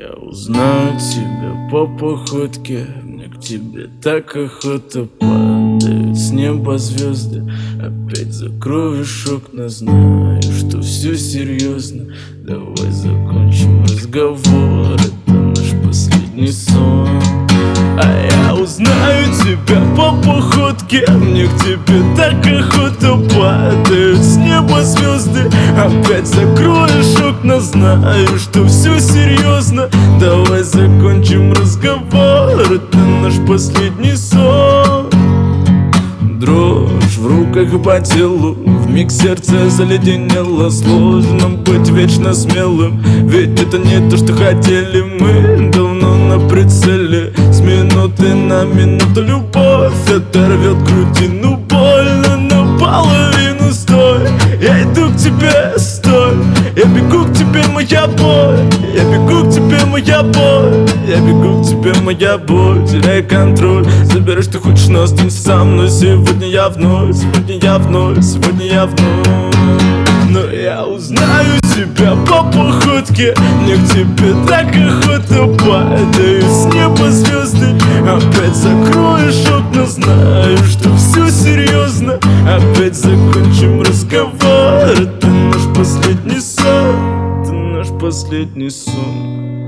Я узнаю тебя по походке, мне к тебе так охота. Падают с неба звезды, опять закроешь окна. Знаю, что все серьезно, давай закончим разговор. Это наш последний сон. А я узнаю тебя по походке, мне к тебе так охота. Падают с неба звезды, опять закроешь окна. Знаю, что все серьезно, давай закончим разговор. Это наш последний сон. Дрожь в руках и по телу, вмиг сердце заледенело. Сложно быть вечно смелым, ведь это не то, что хотели. Мы давно на прицеле, с минуты на минуту любовь оторвет грудину. Больно наполовину, стой, я иду к тебе, стой. Я бегу к тебе, моя боль, я бегу к тебе, моя боль, я бегу к тебе, моя боль. Теряй контроль, забирай, что хочешь, но останься со мной. Сегодня я вновь, сегодня я вновь, сегодня я вновь. Но я узнаю тебя по походке, мне к тебе так охота. Падают с неба звезды, опять закроешь окна. Знаю, что все серьезно, опять закончим разговор. Это наш последний сон, это наш последний сон.